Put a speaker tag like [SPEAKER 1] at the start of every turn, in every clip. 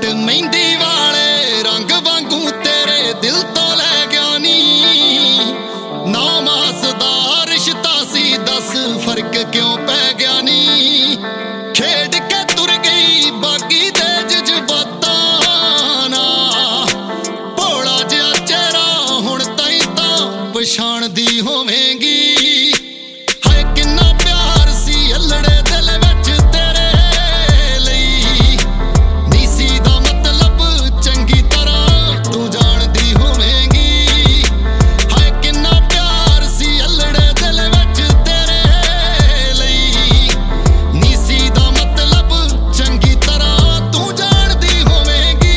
[SPEAKER 1] ਜੱਟ ਮਹਿੰਦੀ ਵਾਲੇ ਰੰਗ ਵਾਂਗੂ ਤੇਰੇ ਦਿਲ ਤੋਂ ਲੈ ਗਿਆ ਨੀ। ਨਾ ਮਾਸ ਦਾ ਰਿਸ਼ਤਾ ਸੀ ਦੱਸ ਫਰਕ ਕਿਉਂ ਪੈ ਗਿਆ ਨੀ। ਖੇਡ ਕੇ ਤੁਰ ਗਈ ਬਾਗੀ ਦੇ ਜਜ਼ਬਾਤਾਂ ਨਾਲ। ਭੋਲਾ ਜਿਹਾ ਚਿਹਰਾ ਹੁਣ ਤਾਈਂ ਤਾਂ ਪਛਾਣਦੀ ਹੋਵੇਂਗੀ। ਹਾਏ ਕਿੰਨਾ ਪਿਆਰ ਸੀ ਅਲੜੇ ਦਿਲ ਵਿੱਚ ਤੇਰੇ ਲਈ। ਨੀਸੀ ਦਾ ਮਤਲਬ ਚੰਗੀ ਤਰ੍ਹਾਂ ਤੂੰ ਜਾਣਦੀ ਹੋਵੇਂਗੀ। ਹਾਏ ਕਿੰਨਾ ਪਿਆਰ ਸੀ ਅਲੜੇ ਦਿਲ ਵਿੱਚ ਤੇਰੇ ਲਈ। ਨੀਸੀ ਦਾ ਮਤਲਬ ਚੰਗੀ ਤਰ੍ਹਾਂ ਤੂੰ ਜਾਣਦੀ ਹੋਵੇਂਗੀ।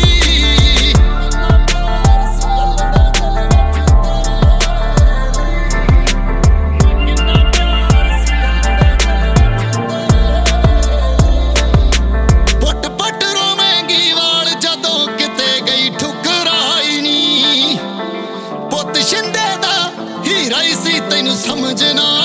[SPEAKER 1] ਪੁੱਟ ਪੁੱਟ ਰੋਵੇਂਗੀ ਵਾਲ ਜਦੋਂ ਕਿਤੇ ਗਈ ਠੁਕਰਾਈ ਨੀ। ਪੁੱਤ ਸ਼ਿੰਦੇ ਦਾ ਹੀਰਾ ਹੀ ਸੀ ਤੈਨੂੰ ਸਮਝ ਨਾ